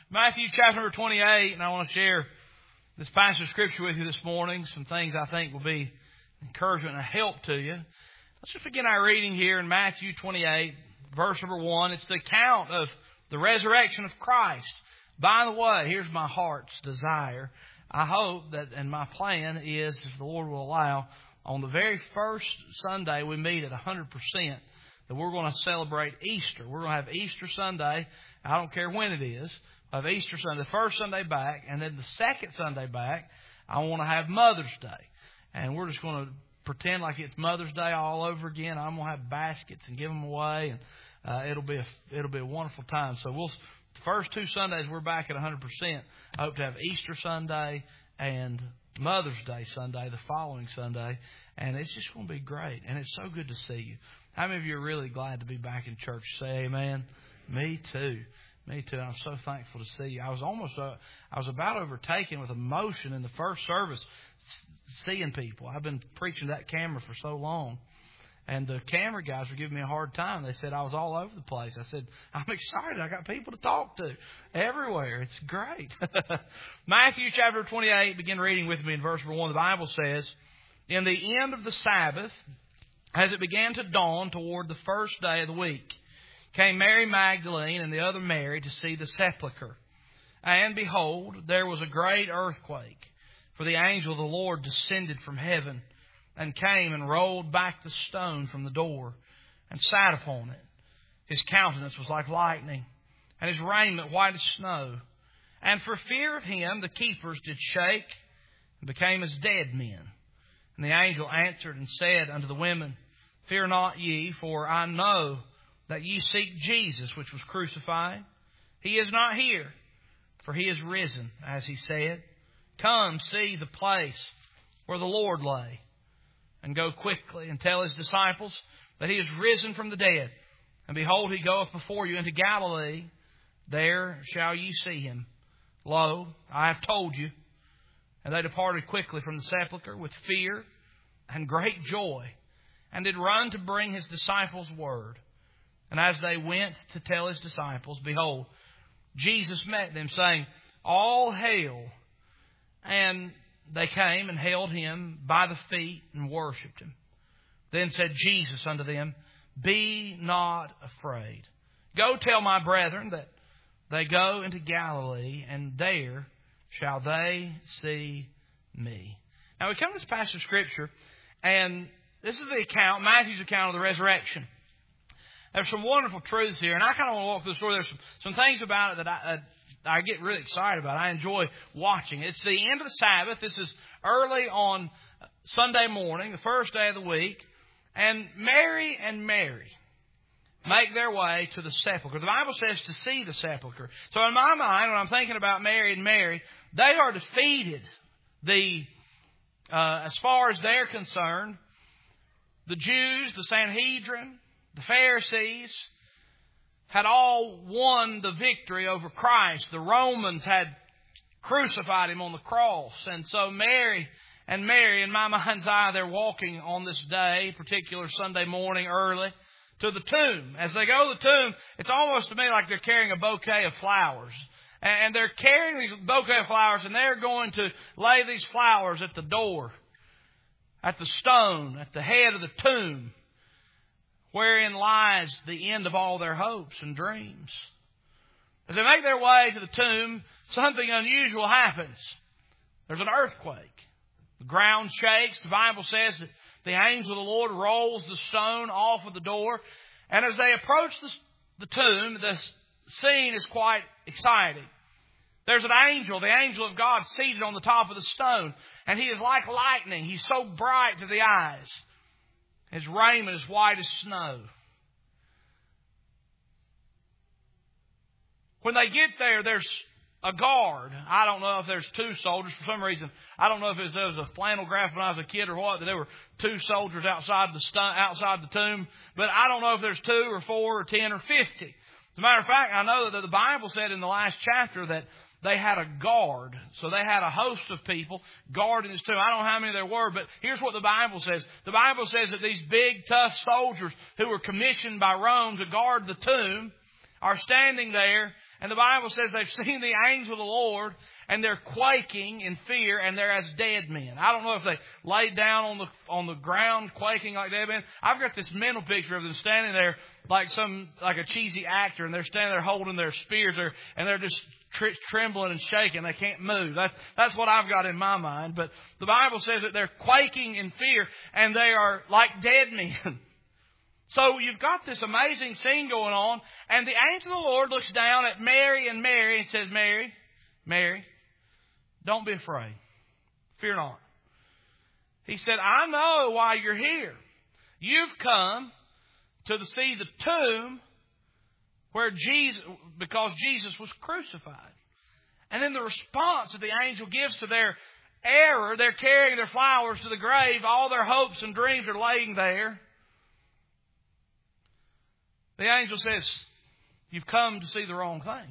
Matthew chapter number 28, and I want to share this passage of Scripture with you this morning. Some things I think will be encouragement and a help to you. Let's just begin our reading here in Matthew 28, verse number 1. It's the account of the resurrection of Christ. By the way, here's my heart's desire. I hope that, and my plan is, if the Lord will allow, on the very first Sunday we meet at 100%, that we're going to celebrate Easter. We're going to have Easter Sunday. I don't care when it is. Of Easter Sunday, the first Sunday back, and then the second Sunday back, I want to have Mother's Day. And we're just going to pretend like it's Mother's Day all over again. I'm going to have baskets and give them away, and it'll be a wonderful time. So the first two Sundays we're back at 100%. I hope to have Easter Sunday and Mother's Day Sunday the following Sunday, and it's just going to be great. And it's so good to see you. How many of you are really glad to be back in church? Say amen. Me too. Me too. I'm so thankful to see you. I was about overtaken with emotion in the first service, seeing people. I've been preaching that camera for so long. And the camera guys were giving me a hard time. They said I was all over the place. I said, I'm excited. I got people to talk to everywhere. It's great. Matthew chapter 28, begin reading with me in verse 1. The Bible says, in the end of the Sabbath, as it began to dawn toward the first day of the week, came Mary Magdalene and the other Mary to see the sepulchre. And behold, there was a great earthquake, for the angel of the Lord descended from heaven, and came and rolled back the stone from the door, and sat upon it. His countenance was like lightning, and his raiment white as snow. And for fear of him the keepers did shake, and became as dead men. And the angel answered and said unto the women, Fear not ye, for I know that ye seek Jesus, which was crucified. He is not here, for he is risen, as he said. Come, see the place where the Lord lay, and go quickly and tell his disciples that he is risen from the dead. And behold, he goeth before you into Galilee. There shall ye see him. Lo, I have told you. And they departed quickly from the sepulchre with fear and great joy, and did run to bring his disciples word. And as they went to tell his disciples, behold, Jesus met them, saying, All hail. And they came and held him by the feet and worshipped him. Then said Jesus unto them, Be not afraid. Go tell my brethren that they go into Galilee, and there shall they see me. Now we come to this passage of Scripture, and this is the account, Matthew's account of the resurrection. There's some wonderful truths here, and I kind of want to walk through the story. There's some things about it that I get really excited about. I enjoy watching. It's the end of the Sabbath. This is early on Sunday morning, the first day of the week, and Mary make their way to the sepulchre. The Bible says to see the sepulchre. So in my mind, when I'm thinking about Mary and Mary, they are defeated. As far as they're concerned, the Jews, the Sanhedrin, the Pharisees had all won the victory over Christ. The Romans had crucified him on the cross. And so Mary, in my mind's eye, they're walking on this day, particular Sunday morning early, to the tomb. As they go to the tomb, it's almost to me like they're carrying a bouquet of flowers. And they're carrying these bouquet of flowers, and they're going to lay these flowers at the door, at the stone, at the head of the tomb, wherein lies the end of all their hopes and dreams. As they make their way to the tomb, something unusual happens. There's an earthquake. The ground shakes. The Bible says that the angel of the Lord rolls the stone off of the door. And as they approach the tomb, the scene is quite exciting. There's an angel, the angel of God, seated on the top of the stone. And he is like lightning. He's so bright to the eyes. His raiment is white as snow. When they get there, there's a guard. I don't know if there's two soldiers. For some reason, I don't know if there was a flannel graph when I was a kid or what, that there were two soldiers outside the tomb. But I don't know if there's 2 or 4 or 10 or 50. As a matter of fact, I know that the Bible said in the last chapter that they had a guard. So they had a host of people guarding this tomb. I don't know how many there were, but here's what the Bible says. The Bible says that these big, tough soldiers who were commissioned by Rome to guard the tomb are standing there, And the Bible says they've seen the angel of the Lord, and they're quaking in fear, and they're as dead men. I don't know if they laid down on the ground quaking like dead men. I've got this mental picture of them standing there like a cheesy actor, and they're standing there holding their spears, and they're just trembling and shaking. They can't move. That's what I've got in my mind. But the Bible says that they're quaking in fear, and they are like dead men. So you've got this amazing scene going on, and the angel of the Lord looks down at Mary and says, Mary, Mary, don't be afraid. Fear not. He said, I know why you're here. You've come to see the tomb because Jesus was crucified. And then the response that the angel gives to their error, they're carrying their flowers to the grave, all their hopes and dreams are laying there. The angel says, you've come to see the wrong thing.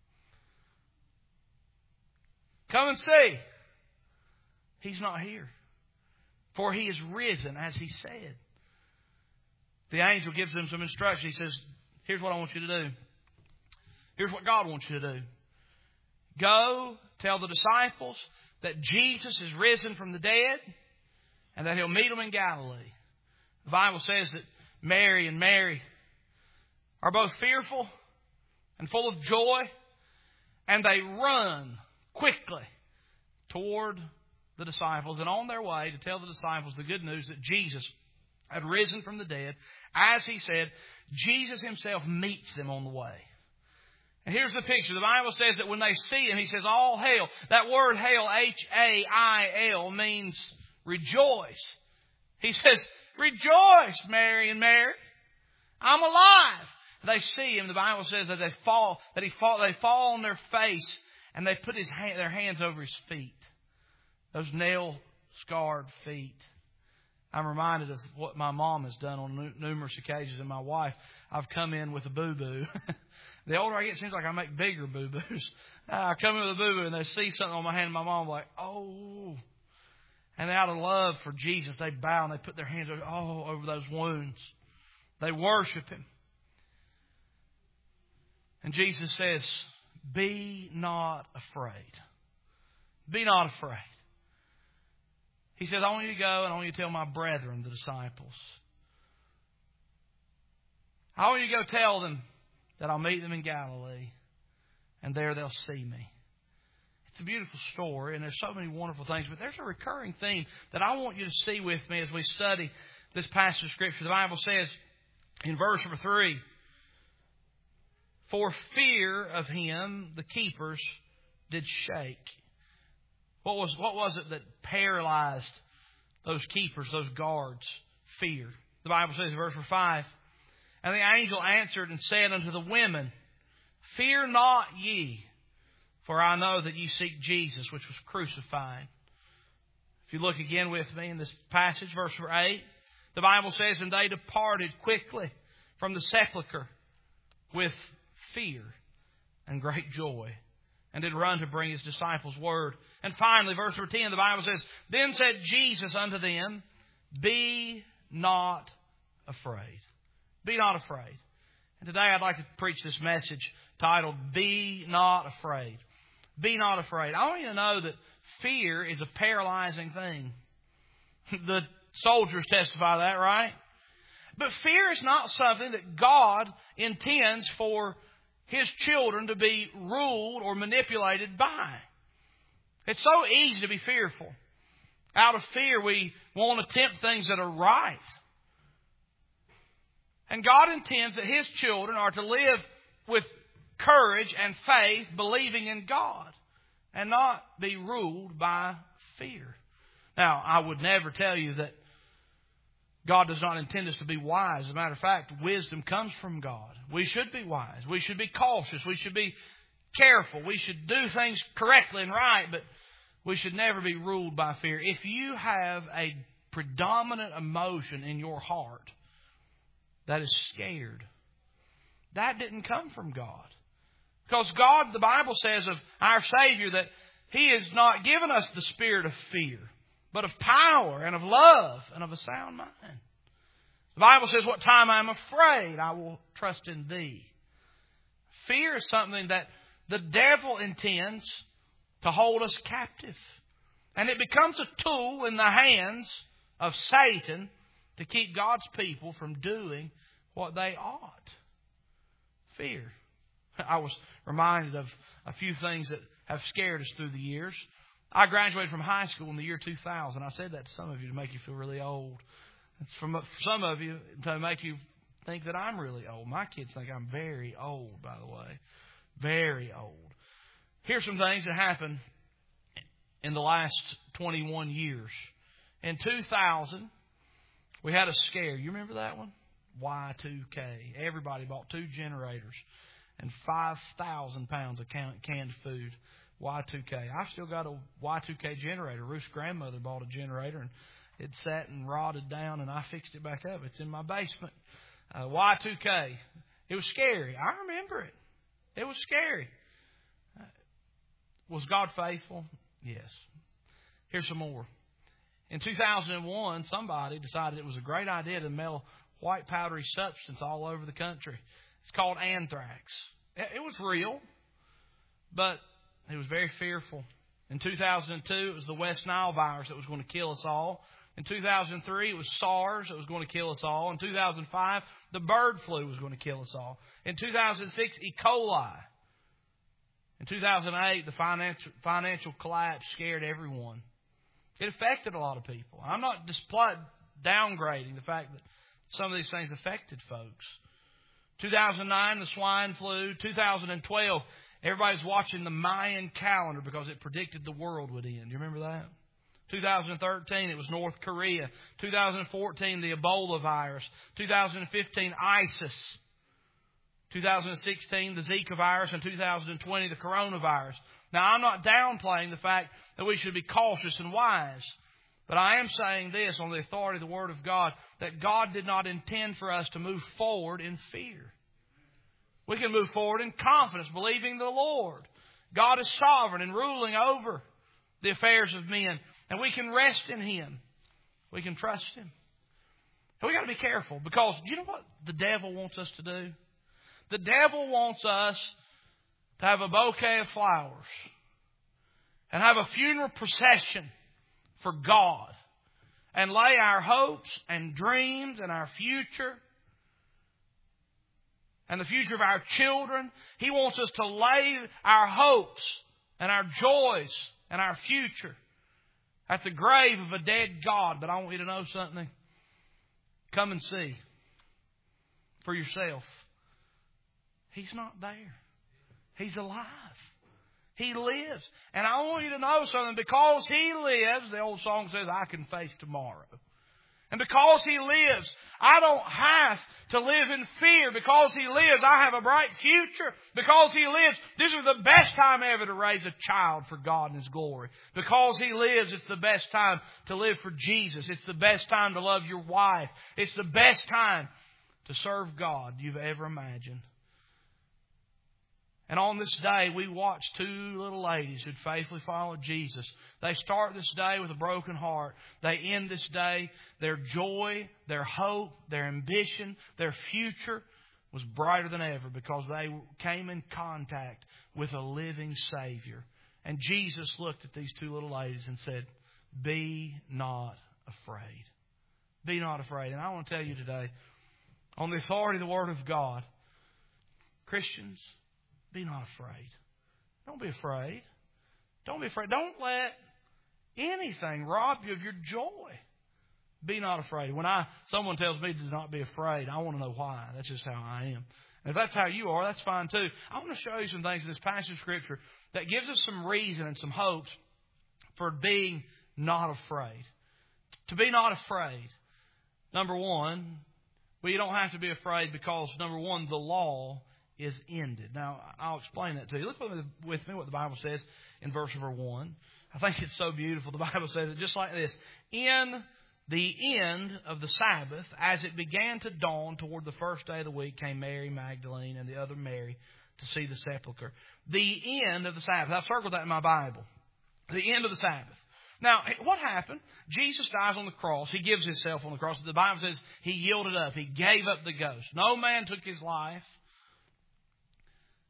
Come and see. He's not here. For he is risen, as he said. The angel gives them some instruction. He says, here's what I want you to do. Here's what God wants you to do. Go tell the disciples that Jesus is risen from the dead and that he'll meet them in Galilee. The Bible says that Mary and Mary are both fearful and full of joy, and they run quickly toward the disciples, and on their way to tell the disciples the good news that Jesus had risen from the dead. As he said, Jesus himself meets them on the way. And here's the picture. The Bible says that when they see him, he says, all hail. That word hail, H-A-I-L, means rejoice. He says, rejoice, Mary and Mary. I'm alive. They see him. The Bible says that they fall on their face, and they put their hands over his feet. Those nail-scarred feet. I'm reminded of what my mom has done on numerous occasions, and my wife. I've come in with a boo-boo. The older I get, it seems like I make bigger boo-boos. I come in with a boo-boo, and they see something on my hand, and my mom's like, oh. And out of love for Jesus, they bow, and they put their hands over those wounds. They worship him. And Jesus says, be not afraid. Be not afraid. He says, I want you to go and I want you to tell my brethren, the disciples. I want you to go tell them that I'll meet them in Galilee, and there they'll see me. It's a beautiful story, and there's so many wonderful things, but there's a recurring theme that I want you to see with me as we study this passage of Scripture. The Bible says in verse number 3, for fear of him, the keepers did shake. What was it that paralyzed those keepers, those guards? Fear. The Bible says in verse 5, and the angel answered and said unto the women, fear not ye, for I know that ye seek Jesus, which was crucified. If you look again with me in this passage, verse 8, the Bible says, and they departed quickly from the sepulchre with fear and great joy, and did run to bring his disciples word. And finally, verse 10, the Bible says, then said Jesus unto them, be not afraid. Be not afraid. And today I'd like to preach this message titled, Be Not Afraid. Be not afraid. I want you to know that fear is a paralyzing thing. The soldiers testify to that, right? But fear is not something that God intends for his children to be ruled or manipulated by. It's so easy to be fearful. Out of fear, we want to attempt things that are right. And God intends that his children are to live with courage and faith, believing in God, and not be ruled by fear. Now, I would never tell you that God does not intend us to be wise. As a matter of fact, wisdom comes from God. We should be wise. We should be cautious. We should be careful. We should do things correctly and right, but we should never be ruled by fear. If you have a predominant emotion in your heart that is scared, that didn't come from God. Because God, the Bible says of our Savior that he has not given us the spirit of fear, but of power and of love and of a sound mind. The Bible says, what time I am afraid, I will trust in thee. Fear is something that the devil intends to hold us captive. And it becomes a tool in the hands of Satan to keep God's people from doing what they ought. Fear. I was reminded of a few things that have scared us through the years. I graduated from high school in the year 2000. I said that to some of you to make you feel really old. It's for some of you to make you think that I'm really old. My kids think I'm very old, by the way. Very old. Here's some things that happened in the last 21 years. In 2000, we had a scare. You remember that one? Y2K. Everybody bought 2 generators and 5,000 pounds of canned food. Y2K. I've still got a Y2K generator. Ruth's grandmother bought a generator and it sat and rotted down and I fixed it back up. It's in my basement. Y2K. It was scary. I remember it. It was scary. Was God faithful? Yes. Here's some more. In 2001, somebody decided it was a great idea to mail white powdery substance all over the country. It's called anthrax. It was real, but it was very fearful. In 2002, it was the West Nile virus that was going to kill us all. In 2003, it was SARS that was going to kill us all. In 2005, the bird flu was going to kill us all. In 2006, E. coli. In 2008, the financial collapse scared everyone. It affected a lot of people. I'm not downgrading the fact that some of these things affected folks. 2009, the swine flu. 2012, everybody's watching the Mayan calendar because it predicted the world would end. Do you remember that? 2013, it was North Korea. 2014, the Ebola virus. 2015, ISIS. 2016, the Zika virus. And 2020, the coronavirus. Now, I'm not downplaying the fact that we should be cautious and wise. But I am saying this on the authority of the Word of God, that God did not intend for us to move forward in fear. We can move forward in confidence, believing the Lord. God is sovereign and ruling over the affairs of men. And we can rest in Him. We can trust Him. And we've got to be careful because you know what the devil wants us to do? The devil wants us to have a bouquet of flowers and have a funeral procession for God and lay our hopes and dreams and our future and the future of our children. He wants us to lay our hopes and our joys and our future at the grave of a dead God. But I want you to know something. Come and see for yourself. He's not there. He's alive. He lives. And I want you to know something. Because He lives, the old song says, I can face tomorrow. And because He lives, I don't have to live in fear. Because He lives, I have a bright future. Because He lives, this is the best time ever to raise a child for God and His glory. Because He lives, it's the best time to live for Jesus. It's the best time to love your wife. It's the best time to serve God you've ever imagined. And on this day, we watch 2 little ladies who faithfully followed Jesus. They start this day with a broken heart. They end this day, their joy, their hope, their ambition, their future was brighter than ever because they came in contact with a living Savior. And Jesus looked at these 2 little ladies and said, be not afraid. Be not afraid. And I want to tell you today, on the authority of the Word of God, Christians, be not afraid. Don't be afraid. Don't be afraid. Don't let anything rob you of your joy. Be not afraid. When someone tells me to not be afraid, I want to know why. That's just how I am. And if that's how you are, that's fine too. I want to show you some things in this passage of Scripture that gives us some reason and some hopes for being not afraid. To be not afraid. Number one, well, you don't have to be afraid because, number one, the law is ended. Now, I'll explain that to you. Look with me what the Bible says in verse number 1. I think it's so beautiful. The Bible says it just like this. In the end of the Sabbath, as it began to dawn toward the first day of the week, came Mary Magdalene and the other Mary to see the sepulchre. The end of the Sabbath. I've circled that in my Bible. The end of the Sabbath. Now, what happened? Jesus dies on the cross. He gives Himself on the cross. The Bible says He yielded up. He gave up the ghost. No man took His life.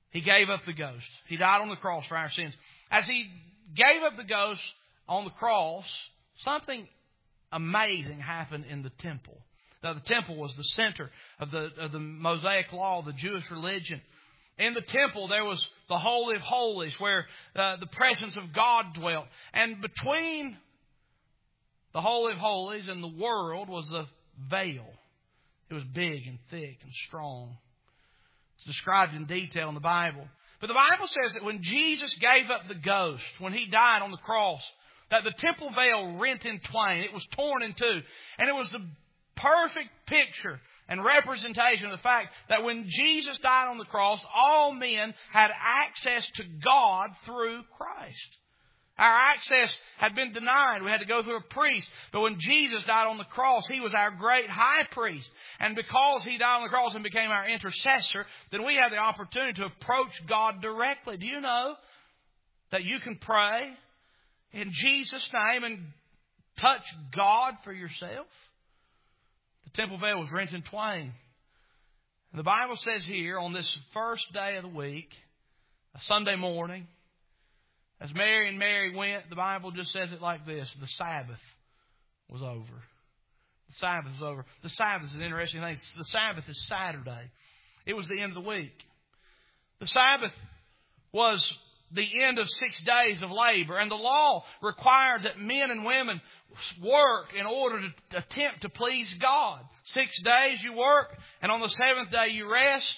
He gave up the ghost. He died on the cross for our sins. As He gave up the ghost on the cross, something amazing happened in the temple. Now, the temple was the center of the Mosaic law, the Jewish religion. In the temple, there was the Holy of Holies, where the presence of God dwelt. And between the Holy of Holies and the world was the veil. It was big and thick and strong. It's described in detail in the Bible. But the Bible says that when Jesus gave up the ghost, when He died on the cross, that the temple veil rent in twain. It was torn in two. And it was the perfect picture and representation of the fact that when Jesus died on the cross, all men had access to God through Christ. Our access had been denied. We had to go through a priest. But when Jesus died on the cross, He was our great high priest. And because He died on the cross and became our intercessor, then we have the opportunity to approach God directly. Do you know that you can pray in Jesus' name and touch God for yourself? The temple veil was rent in twain. And the Bible says here, on this first day of the week, a Sunday morning, as Mary and Mary went, the Bible just says it like this: the Sabbath was over. The Sabbath was over. The Sabbath is an interesting thing. The Sabbath is Saturday. It was the end of the week. The Sabbath was the end of 6 days of labor. And the law required that men and women work in order to attempt to please God. 6 days you work, and on the seventh day you rest.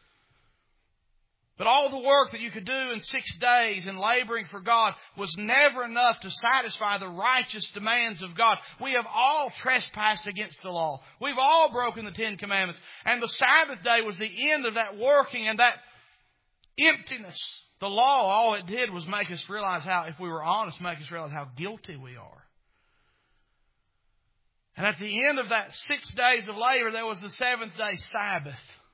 But all the work that you could do in 6 days in laboring for God was never enough to satisfy the righteous demands of God. We have all trespassed against the law. We've all broken the 10 Commandments. And the Sabbath day was the end of that working and that emptiness. The law, all it did was make us realize how, if we were honest, make us realize how guilty we are. And at the end of that 6 days of labor, there was the seventh day Sabbath.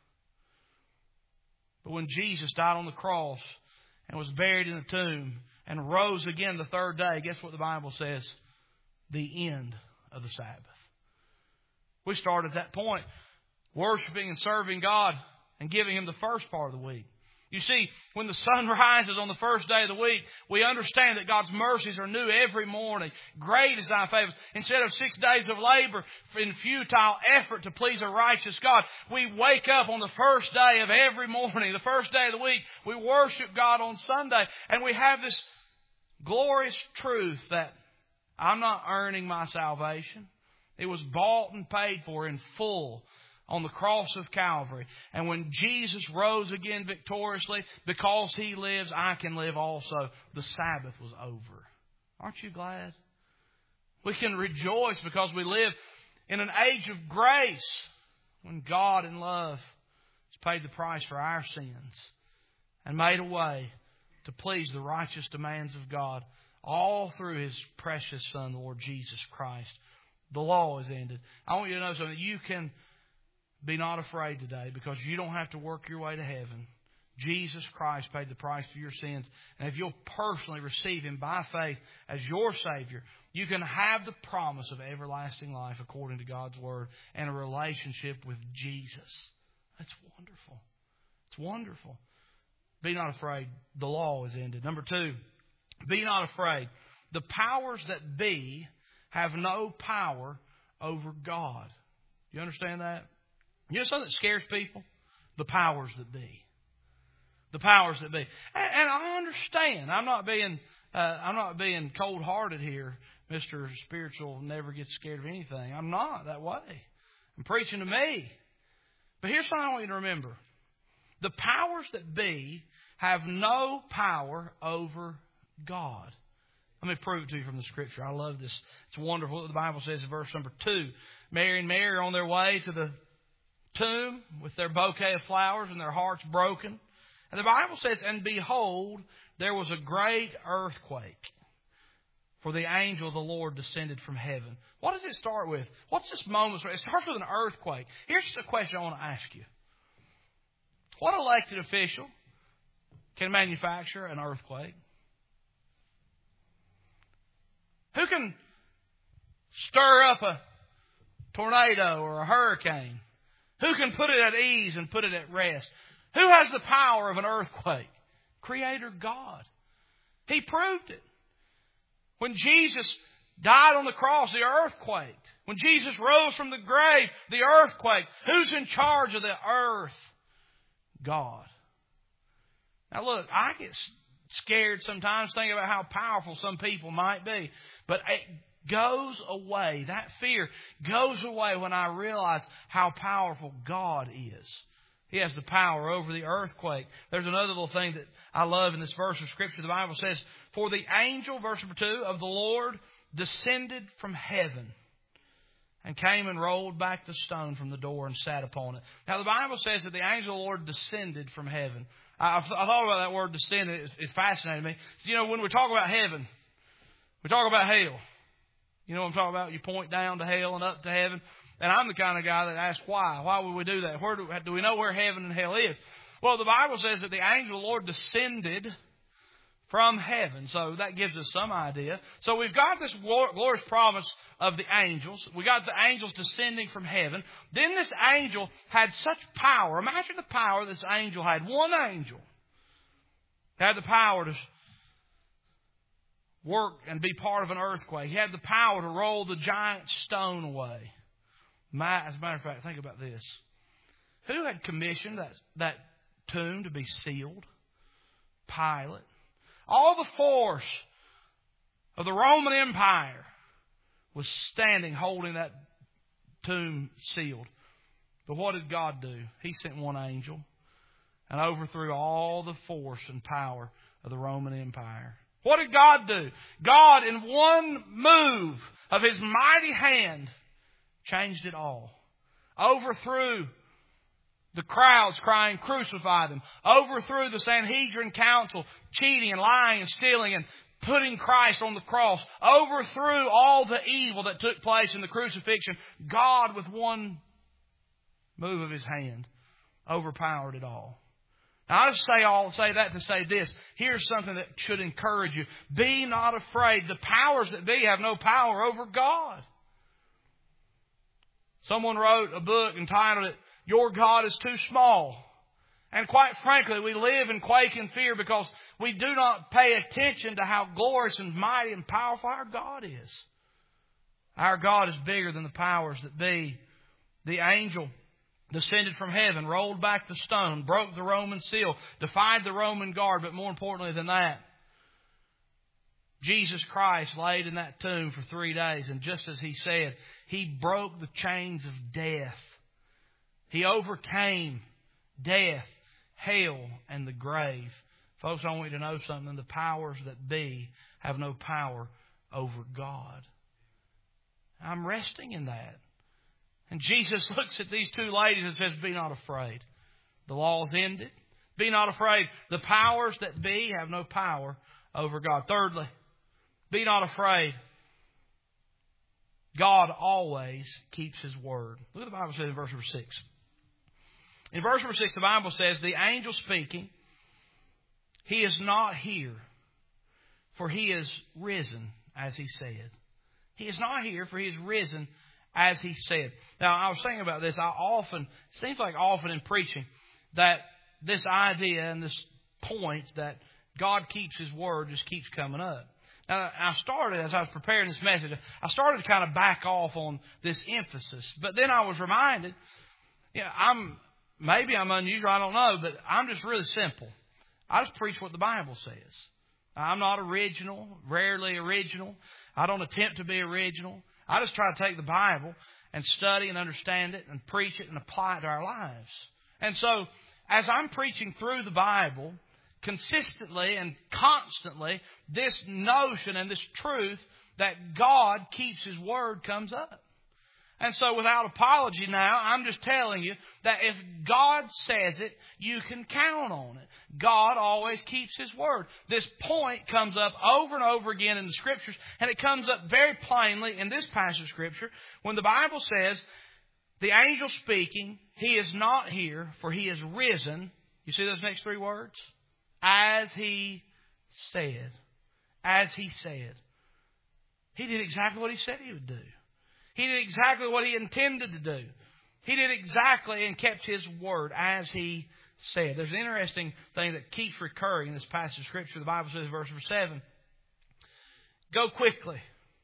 But when Jesus died on the cross and was buried in the tomb and rose again the third day, guess what the Bible says? The end of the Sabbath. We start at that point, worshiping and serving God and giving Him the first part of the week. You see, when the sun rises on the first day of the week, we understand that God's mercies are new every morning. Great is Thy favor. Instead of 6 days of labor in futile effort to please a righteous God, we wake up on the first day of every morning, the first day of the week. We worship God on Sunday. And we have this glorious truth that I'm not earning my salvation. It was bought and paid for in full on the cross of Calvary. And when Jesus rose again victoriously, because He lives, I can live also. The Sabbath was over. Aren't you glad? We can rejoice because we live in an age of grace when God in love has paid the price for our sins and made a way to please the righteous demands of God, all through His precious Son, the Lord Jesus Christ. The law is ended. I want you to know something. You can be not afraid today, because you don't have to work your way to heaven. Jesus Christ paid the price for your sins. And if you'll personally receive Him by faith as your Savior, you can have the promise of everlasting life according to God's Word and a relationship with Jesus. That's wonderful. It's wonderful. Be not afraid. The law is ended. Number 2, be not afraid. The powers that be have no power over God. You understand that? You know something that scares people? The powers that be. The powers that be. And I understand. I'm not being cold-hearted here. Mr. Spiritual never gets scared of anything. I'm not that way. I'm preaching to me. But here's something I want you to remember. The powers that be have no power over God. Let me prove it to you from the Scripture. I love this. It's wonderful what the Bible says in verse number 2. Mary and Mary are on their way to the tomb with their bouquet of flowers and their hearts broken. And the Bible says, and behold, there was a great earthquake, for the angel of the Lord descended from heaven. What does it start with? What's this moment? It starts with an earthquake. Here's a question I want to ask you. What elected official can manufacture an earthquake? Who can stir up a tornado or a hurricane? Who can put it at ease and put it at rest? Who has the power of an earthquake? Creator God. He proved it. When Jesus died on the cross, the earth quaked. When Jesus rose from the grave, the earth quaked. Who's in charge of the earth? God. Now look, I get scared sometimes thinking about how powerful some people might be. But it goes away. That fear goes away when I realize how powerful God is. He has the power over the earthquake. There's another little thing that I love in this verse of Scripture. The Bible says, "For the angel," verse number 2, "of the Lord descended from heaven and came and rolled back the stone from the door and sat upon it." Now the Bible says that the angel of the Lord descended from heaven. I thought about that word descended. It fascinated me. So, when we talk about heaven, we talk about hell. You know what I'm talking about? You point down to hell and up to heaven. And I'm the kind of guy that asks why. Why would we do that? Where do we know where heaven and hell is? Well, the Bible says that the angel of the Lord descended from heaven. So that gives us some idea. So we've got this glorious promise of the angels. We got the angels descending from heaven. Then this angel had such power. Imagine the power this angel had. One angel had the power to work and be part of an earthquake. He had the power to roll the giant stone away. As a matter of fact, think about this. Who had commissioned that tomb to be sealed? Pilate. All the force of the Roman Empire was standing holding that tomb sealed. But what did God do? He sent one angel and overthrew all the force and power of the Roman Empire. What did God do? God, in one move of His mighty hand, changed it all. Overthrew the crowds crying, "Crucify them." Overthrew the Sanhedrin council, cheating and lying and stealing and putting Christ on the cross. Overthrew all the evil that took place in the crucifixion. God, with one move of His hand, overpowered it all. Now, I just say that to say this. Here's something that should encourage you. Be not afraid. The powers that be have no power over God. Someone wrote a book entitled it, "Your God is Too Small." And quite frankly, we live in quake and fear because we do not pay attention to how glorious and mighty and powerful our God is. Our God is bigger than the powers that be. The angel descended from heaven, rolled back the stone, broke the Roman seal, defied the Roman guard, but more importantly than that, Jesus Christ laid in that tomb for 3 days, and just as He said, He broke the chains of death. He overcame death, hell, and the grave. Folks, I want you to know something. The powers that be have no power over God. I'm resting in that. And Jesus looks at these two ladies and says, "Be not afraid. The law's ended. Be not afraid. The powers that be have no power over God." Thirdly, be not afraid. God always keeps His word. Look at the Bible says in verse number 6. In verse number 6, the Bible says, "The angel speaking, He is not here, for He is risen, as He said." He is not here, for He is risen, as He said. Now, I was thinking about this. It seems like often in preaching, that this idea and this point that God keeps His word just keeps coming up. Now, as I was preparing this message, I started to kind of back off on this emphasis. But then I was reminded, maybe I'm unusual, I don't know, but I'm just really simple. I just preach what the Bible says. I'm not original, rarely original. I don't attempt to be original. I just try to take the Bible and study and understand it and preach it and apply it to our lives. And so, as I'm preaching through the Bible, consistently and constantly, this notion and this truth that God keeps His word comes up. And so without apology now, I'm just telling you that if God says it, you can count on it. God always keeps His word. This point comes up over and over again in the Scriptures, and it comes up very plainly in this passage of Scripture when the Bible says, "The angel speaking, He is not here, for He is risen." You see those next three words? As He said. As He said. He did exactly what He said He would do. He did exactly what He intended to do. He did exactly and kept His word as He said. There's an interesting thing that keeps recurring in this passage of Scripture. The Bible says, verse 7, go quickly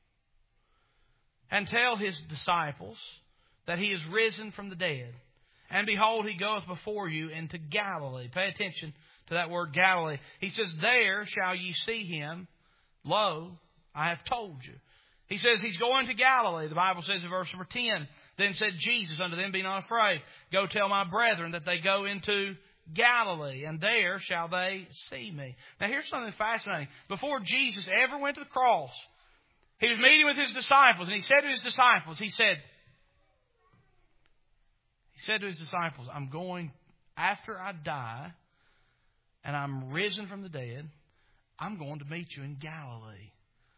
and tell His disciples that He is risen from the dead. And behold, He goeth before you into Galilee. Pay attention to that word Galilee. He says, there shall ye see Him. Lo, I have told you. He says He's going to Galilee. The Bible says in verse number 10, then said Jesus unto them, be not afraid. Go tell my brethren that they go into Galilee, and there shall they see me. Now here's something fascinating. Before Jesus ever went to the cross, He was meeting with His disciples, and He said to His disciples, He said to His disciples, I'm going, after I die, and I'm risen from the dead, I'm going to meet you in Galilee.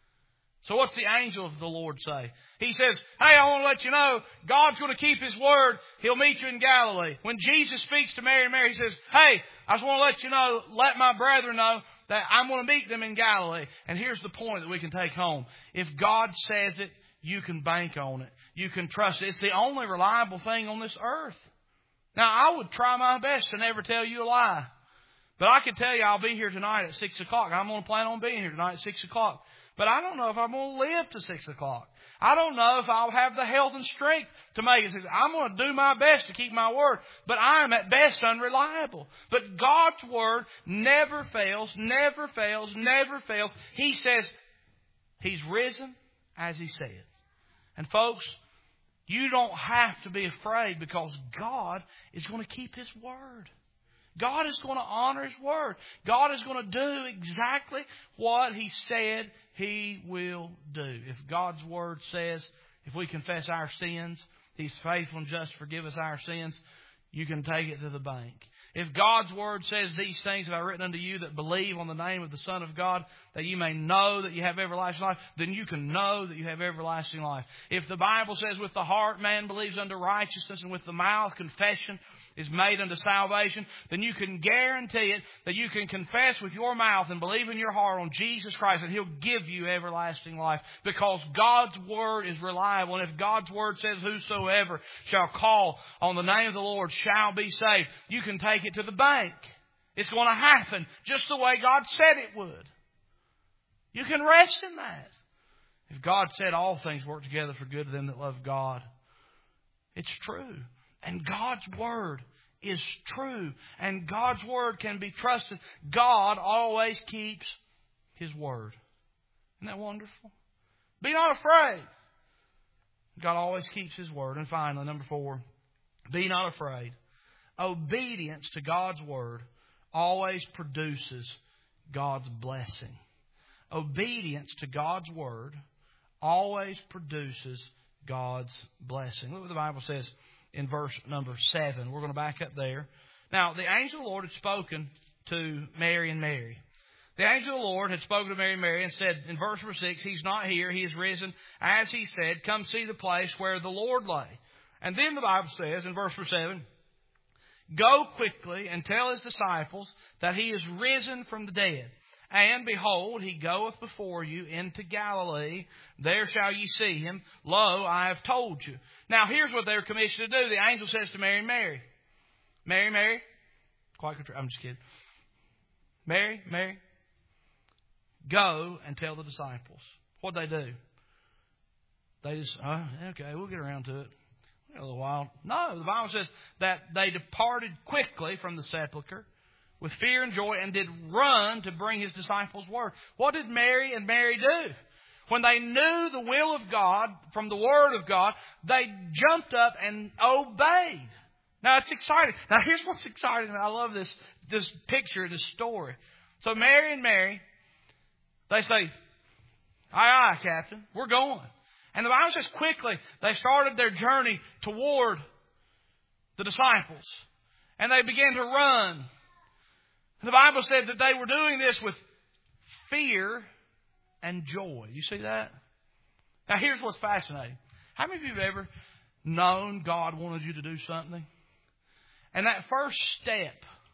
So what's the angel of the Lord say? He says, hey, I want to let you know, God's going to keep His word. He'll meet you in Galilee. When Jesus speaks to Mary and Mary, He says, hey, I just want to let you know, let my brethren know that I'm going to meet them in Galilee. And here's the point that we can take home. If God says it, you can bank on it. You can trust it. It's the only reliable thing on this earth. Now, I would try my best to never tell you a lie. But I can tell you I'll be here tonight at 6 o'clock. I'm going to plan on being here tonight at 6 o'clock. But I don't know if I'm going to live to 6 o'clock. I don't know if I'll have the health and strength to make it. I'm going to do my best to keep my word. But I am at best unreliable. But God's word never fails, never fails, never fails. He says He's risen as He said. And folks, you don't have to be afraid because God is going to keep His word. God is going to honor His word. God is going to do exactly what He said He will do. If God's word says, if we confess our sins, He's faithful and just to forgive us our sins, you can take it to the bank. If God's word says, these things have I written unto you that believe on the name of the Son of God, that you may know that you have everlasting life, then you can know that you have everlasting life. If the Bible says, with the heart man believes unto righteousness, and with the mouth confession is made unto salvation, then you can guarantee it that you can confess with your mouth and believe in your heart on Jesus Christ, and He'll give you everlasting life, because God's word is reliable. And if God's word says, whosoever shall call on the name of the Lord shall be saved, you can take it to the bank. It's going to happen just the way God said it would. You can rest in that. If God said all things work together for good to them that love God, it's true. And God's word is true. And God's word can be trusted. God always keeps His word. Isn't that wonderful? Be not afraid. God always keeps His word. And finally, number 4, be not afraid. Obedience to God's word always produces God's blessing. Obedience to God's word always produces God's blessing. Look what the Bible says in verse number 7. We're going to back up there. Now, the angel of the Lord had spoken to Mary and Mary. The angel of the Lord had spoken to Mary and Mary and said in verse number 6, He's not here, He is risen. As He said, come see the place where the Lord lay. And then the Bible says in verse number 7, go quickly and tell His disciples that He is risen from the dead. And behold, He goeth before you into Galilee. There shall ye see Him. Lo, I have told you. Now, here's what they were commissioned to do. The angel says to Mary and Mary, Mary, I'm just kidding. Mary, go and tell the disciples. What'd they do? They just, okay, we'll get around to it. A little while. No, the Bible says that they departed quickly from the sepulchre with fear and joy, and did run to bring His disciples word. What did Mary and Mary do? When they knew the will of God from the Word of God, they jumped up and obeyed. Now, it's exciting. Now, here's what's exciting. I love this picture, this story. So Mary and Mary, they say, aye, Captain, we're going. And the Bible says quickly they started their journey toward the disciples. And they began to run. The Bible said that they were doing this with fear and joy. You see that? Now here's what's fascinating. How many of you have ever known God wanted you to do something? And that first step,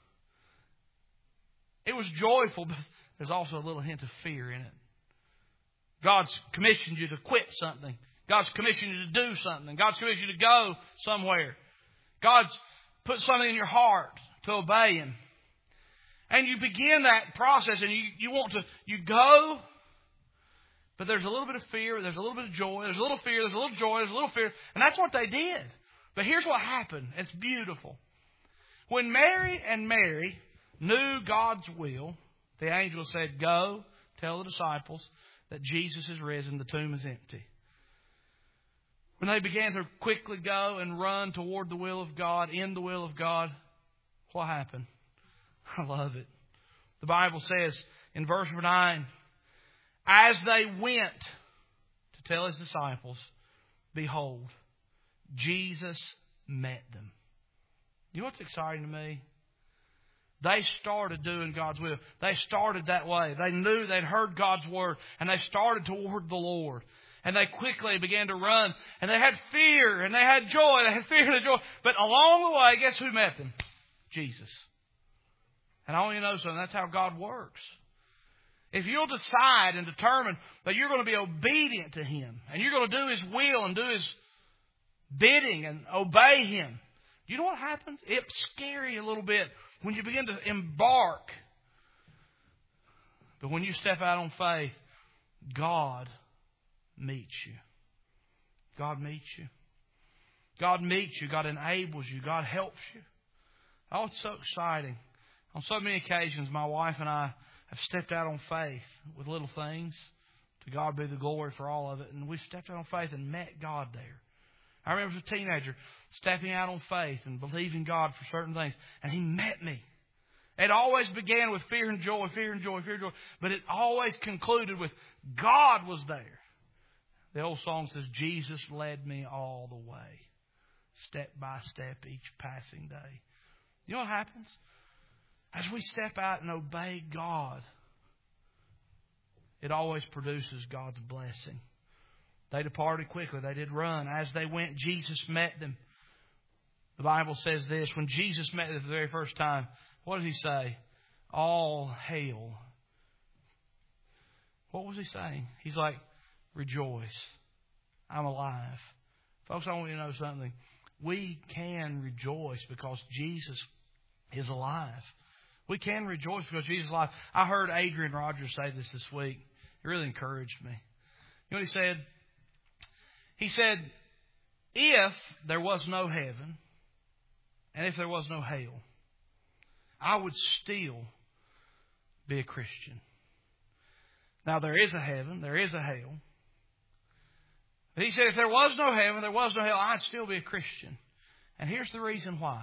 it was joyful, but there's also a little hint of fear in it. God's commissioned you to quit something. God's commissioned you to do something. God's commissioned you to go somewhere. God's put something in your heart to obey Him. And you begin that process and you go, but there's a little bit of fear, there's a little bit of joy, there's a little fear, there's a little joy, there's a little fear. And that's what they did. But here's what happened. It's beautiful. When Mary and Mary knew God's will, the angel said, "Go, tell the disciples that Jesus is risen, the tomb is empty." When they began to quickly go and run toward the will of God, in the will of God, what happened? I love it. The Bible says in verse 9, as they went to tell His disciples, behold, Jesus met them. You know what's exciting to me? They started doing God's will. They started that way. They knew they'd heard God's Word, and they started toward the Lord. And they quickly began to run. And they had fear, and they had joy. They had fear and joy. But along the way, guess who met them? Jesus. And I want you to know something. That's how God works. If you'll decide and determine that you're going to be obedient to Him, and you're going to do His will and do His bidding and obey Him, you know what happens? It's scary a little bit when you begin to embark. But when you step out on faith, God meets you. God meets you. God meets you. God enables you. God helps you. Oh, it's so exciting. On so many occasions, my wife and I have stepped out on faith with little things. To God be the glory for all of it. And we've stepped out on faith and met God there. I remember as a teenager stepping out on faith and believing God for certain things. And He met me. It always began with fear and joy, fear and joy, fear and joy. But it always concluded with God was there. The old song says, Jesus led me all the way, step by step, each passing day. You know what happens? As we step out and obey God, it always produces God's blessing. They departed quickly. They did run. As they went, Jesus met them. The Bible says this, when Jesus met them the very first time, what does He say? All hail. What was He saying? He's like, rejoice. I'm alive. Folks, I want you to know something. We can rejoice because Jesus is alive. We can rejoice because Jesus is alive. I heard Adrian Rogers say this week. It really encouraged me. You know what he said? He said, if there was no heaven and if there was no hell, I would still be a Christian. Now, there is a heaven, there is a hell. But he said, if there was no heaven, there was no hell, I'd still be a Christian. And here's the reason why.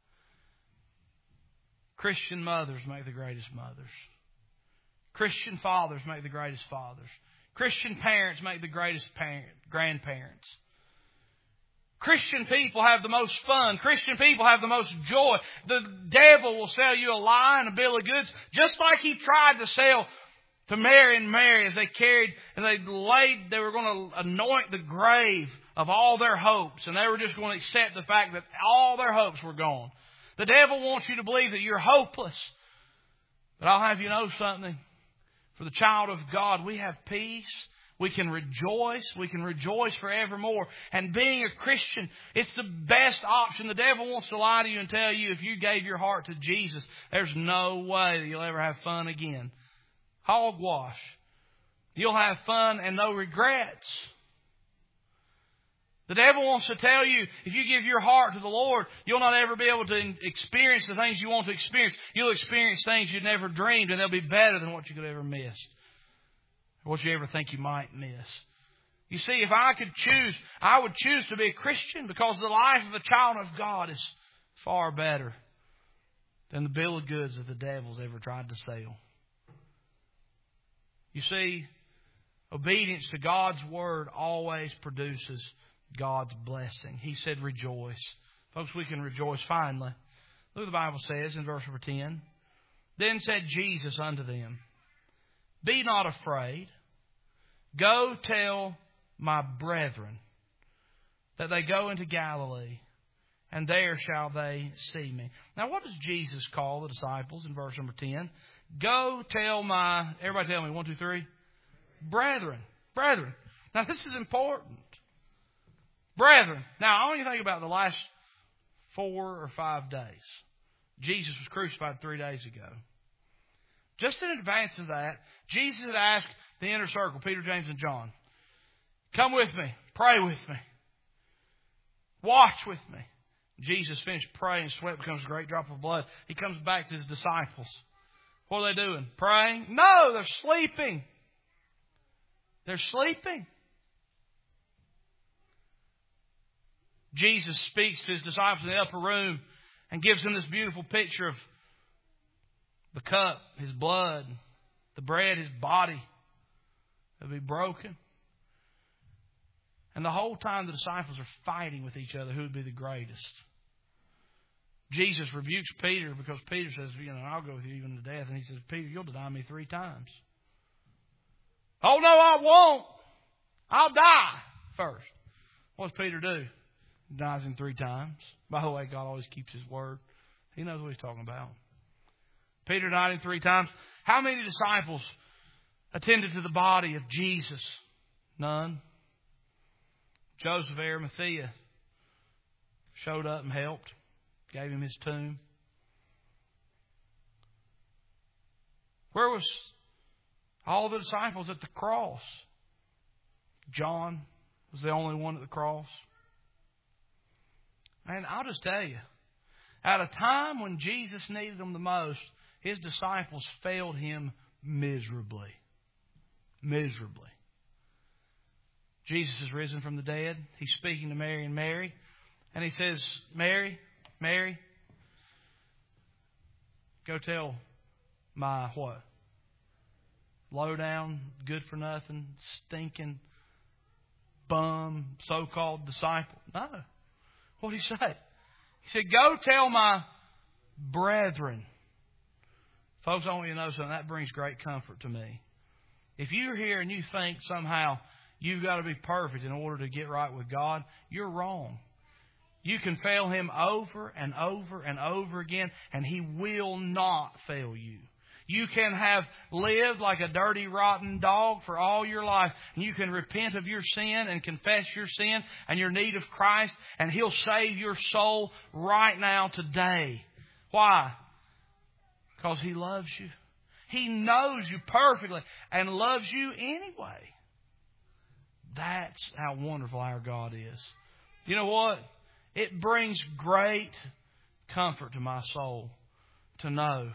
Christian mothers make the greatest mothers. Christian fathers make the greatest fathers. Christian parents make the greatest grandparents. Christian people have the most fun. Christian people have the most joy. The devil will sell you a lie and a bill of goods, just like he tried to sell to Mary and Mary as they carried and they were going to anoint the grave of all their hopes, and they were just going to accept the fact that all their hopes were gone. The devil wants you to believe that you're hopeless. But I'll have you know something. For the child of God, we have peace. We can rejoice. We can rejoice forevermore. And being a Christian, it's the best option. The devil wants to lie to you and tell you if you gave your heart to Jesus, there's no way that you'll ever have fun again. Hogwash. You'll have fun and no regrets. The devil wants to tell you, if you give your heart to the Lord, you'll not ever be able to experience the things you want to experience. You'll experience things you'd never dreamed, and they'll be better than what you could ever miss, or what you ever think you might miss. You see, if I could choose, I would choose to be a Christian, because the life of a child of God is far better than the bill of goods that the devil's ever tried to sell. You see, obedience to God's Word always produces God's blessing. He said rejoice. Folks, we can rejoice finally. Look what the Bible says in verse number 10. Then said Jesus unto them, be not afraid. Go tell my brethren that they go into Galilee, and there shall they see me. Now, what does Jesus call the disciples in verse number 10? Go tell my, everybody tell me, 1, 2, 3. Brethren. Brethren. Now, this is important. Brethren. Now, I want you to think about the last 4 or 5 days. Jesus was crucified 3 days ago. Just in advance of that, Jesus had asked the inner circle, Peter, James, and John, come with me, pray with me, watch with me. Jesus finished praying, sweat becomes a great drop of blood. He comes back to His disciples. What are they doing? Praying? No, they're sleeping. They're sleeping. Jesus speaks to His disciples in the upper room and gives them this beautiful picture of the cup, His blood, the bread, His body will be broken. And the whole time the disciples are fighting with each other who would be the greatest. Jesus rebukes Peter because Peter says, I'll go with you even to death. And He says, Peter, you'll deny me 3 times. Oh, no, I won't. I'll die first. What does Peter do? He denies Him 3 times. By the way, God always keeps His word. He knows what He's talking about. Peter denied Him 3 times. How many disciples attended to the body of Jesus? None. Joseph of Arimathea showed up and helped. Gave Him His tomb. Where was all the disciples at the cross? John was the only one at the cross. And I'll just tell you, at a time when Jesus needed them the most, His disciples failed Him miserably. Miserably. Jesus is risen from the dead. He's speaking to Mary and Mary. And He says, Mary, Mary, go tell my what? Low down, good for nothing, stinking, bum, so-called disciple. No. What did He say? He said, go tell my brethren. Folks, I want you to know something. That brings great comfort to me. If you're here and you think somehow you've got to be perfect in order to get right with God, you're wrong. You can fail Him over and over and over again, and He will not fail you. You can have lived like a dirty, rotten dog for all your life. And you can repent of your sin and confess your sin and your need of Christ, and He'll save your soul right now, today. Why? Because He loves you. He knows you perfectly and loves you anyway. That's how wonderful our God is. You know what? It brings great comfort to my soul to know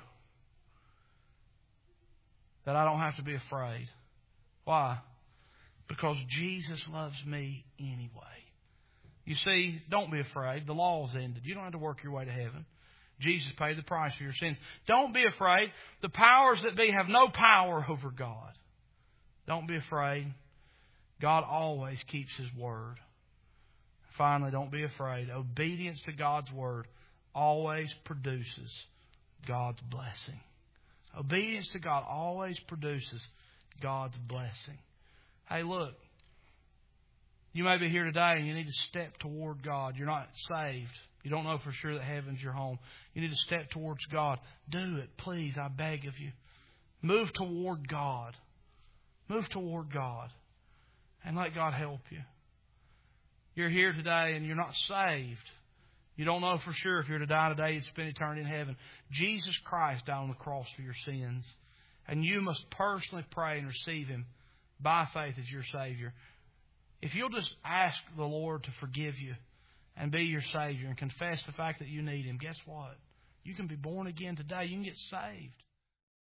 that I don't have to be afraid. Why? Because Jesus loves me anyway. You see, don't be afraid. The law's ended. You don't have to work your way to heaven. Jesus paid the price for your sins. Don't be afraid. The powers that be have no power over God. Don't be afraid. God always keeps His word. Finally, don't be afraid. Obedience to God's word always produces God's blessing. Obedience to God always produces God's blessing. Hey, look. You may be here today and you need to step toward God. You're not saved. You don't know for sure that heaven's your home. You need to step towards God. Do it, please, I beg of you. Move toward God. Move toward God. And let God help you. You're here today and you're not saved. You don't know for sure if you're to die today, you'd spend eternity in heaven. Jesus Christ died on the cross for your sins. And you must personally pray and receive Him by faith as your Savior. If you'll just ask the Lord to forgive you and be your Savior and confess the fact that you need Him, guess what? You can be born again today. You can get saved.